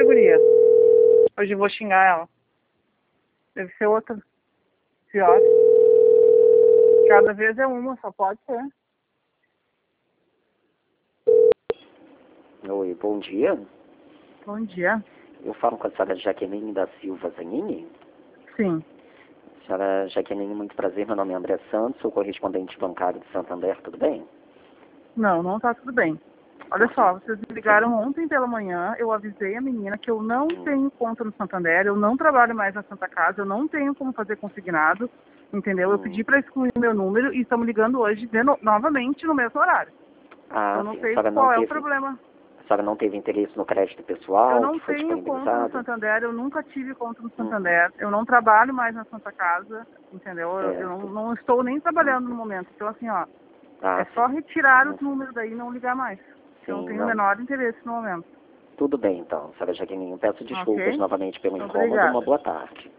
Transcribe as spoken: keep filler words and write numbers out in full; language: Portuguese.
outra guria. Hoje eu vou xingar ela. Deve ser outra. Pior. Cada vez é uma, só pode ser. Oi, bom dia. Bom dia. Eu falo com a senhora Jaqueline da Silva Zanini. Sim. Senhora Jaqueline, muito prazer. Meu nome é André Santos, sou correspondente bancário de Santander, tudo bem? Não, não tá tudo bem. Olha só, vocês me ligaram ontem pela manhã, eu avisei a menina que eu não Hum. tenho conta no Santander, eu não trabalho mais na Santa Casa, eu não tenho como fazer consignado, entendeu? Eu Hum. pedi para excluir o meu número e estamos ligando hoje de no novamente no mesmo horário. Ah, Eu não sim. sei A senhora qual não é teve, o problema. A senhora não teve interesse no crédito Eu pessoal não que foi tenho conta no disponibilizado? Santander, eu nunca tive conta no Hum. Santander, eu não trabalho mais na Santa Casa, entendeu? Eu, eu não, Certo. não estou nem trabalhando Hum. no momento. Então, assim, ó, Ah, é só sim. retirar Hum. os números daí e não ligar mais. Eu não Sim, tenho o não. menor interesse no momento. Tudo bem, então, senhora Jaqueline. Peço desculpas Ok? novamente pelo incômodo. Uma Obrigada. boa tarde.